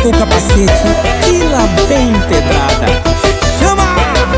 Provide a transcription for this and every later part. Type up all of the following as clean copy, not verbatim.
o capacete e lá vem pedrada. Chama!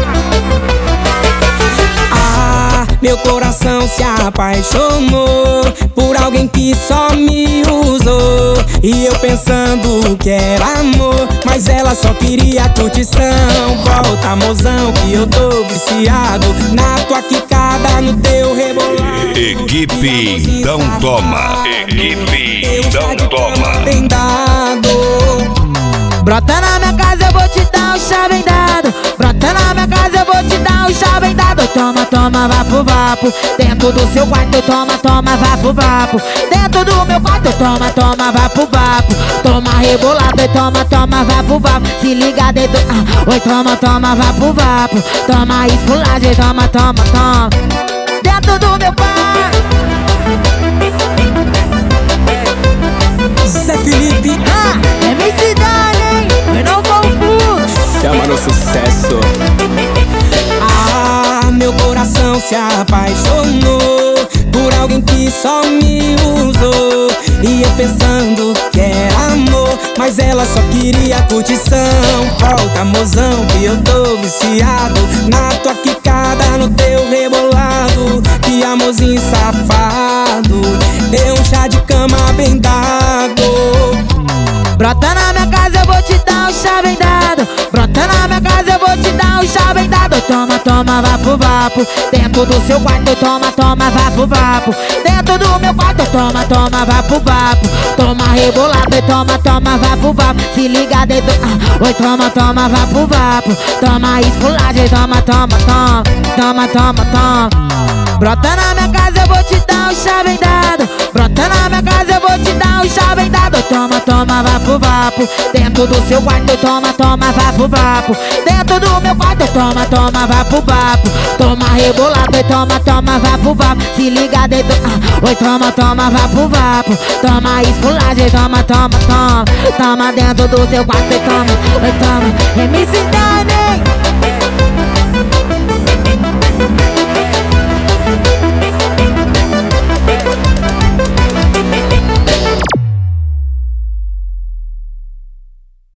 Meu coração se apaixonou por alguém que só me usou, e eu pensando que era amor, mas ela só queria curtição. Volta, mozão, que eu tô viciado na tua quicada, no teu rebolado. Equipe Não Toma. Equipe Não Toma. Bem dado. Brota na minha casa, eu vou te dar um chá bem dado. Brota na minha casa, eu vou te dar um chá bem dado. Toma, toma, vapo, vapo. Dentro do seu quarto, toma, toma, vapo, vapo. Dentro do meu quarto, toma, toma, vapo, vapo. Toma rebolado e toma, toma, vapo, vapo. Se liga dentro, oi, toma, toma, vapo, vapo. Toma esfolagem, toma, toma, toma. Dentro do meu quarto. Zé Felipe, MC Dani, eu não vou fluxo. chama no sucesso. Meu coração se apaixonou por alguém que só me usou, e eu pensando que era amor, mas ela só queria curtição. Volta, mozão, que eu tô viciado na tua quicada, no teu rebolado. Que amorzinho safado, deu um chá de cama bem dado. Brota na minha casa, eu vou te dar um chá bem dado. Brota na minha casa, eu vou te dar um chá bem dado. Toma, toma, vapo, vapo. Dentro do seu quarto, toma, toma, vapo, vapo. Dentro do meu quarto, toma, toma, vapo, vapo. Toma rebolado e toma, toma, vapo, vapo. Se liga dentro, oi, toma, toma, vapo, vapo. Toma esfolagem, toma, toma, toma. Toma, toma, toma. Brota na minha casa, eu vou te dar um chá bem dado. Brota na minha casa, eu vou te dar um chá bem dado. Toma, toma, vapo, vapo. Dentro do seu quarto, toma, toma, vapo, vapo. Dentro do meu quarto, toma, toma, vapo, vapo. Toma rebolado e toma, toma, vapo, vapo. Se liga dentro, oi, toma, toma, vapo, vapo. Toma esfolagem, toma, toma, toma. Toma dentro do seu quarto e toma, oi, toma. MC Dani.